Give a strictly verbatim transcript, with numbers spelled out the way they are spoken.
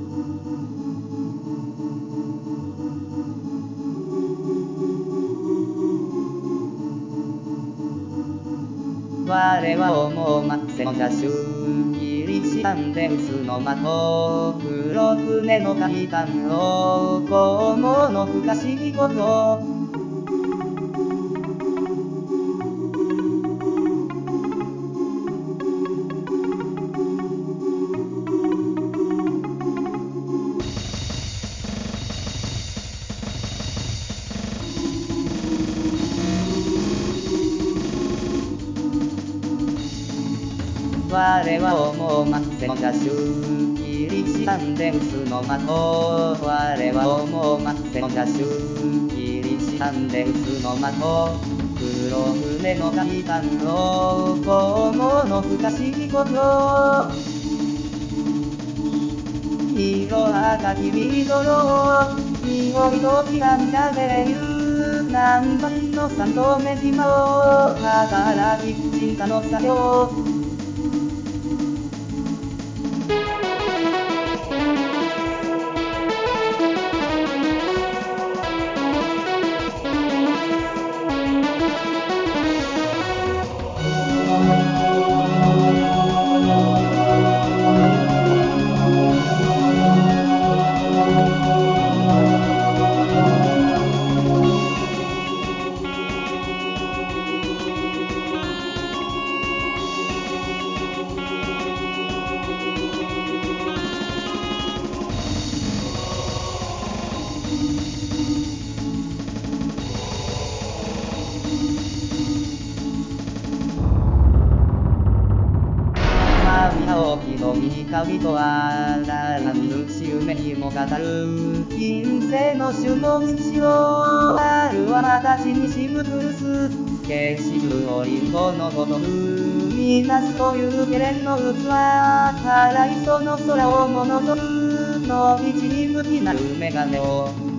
我は思うませの車種切りしたんで薄の的黒船の海岸をこうもの不可思議こと我は思うませの車種切りしたんで薄の的我は思うませの車種切りしたんで薄の的黒船の海岸をこうもの不可思議こと色赤き緑匂いときらんじゃべれる南蛮の三度目島を働き小さの作業青きの光とあらら見るし夢にも語る金星の種の土をあるは私にしぶくるす決しるおりんごのごとくみなすというゲレンの器からいその空をものぞくの道に向きなる眼鏡を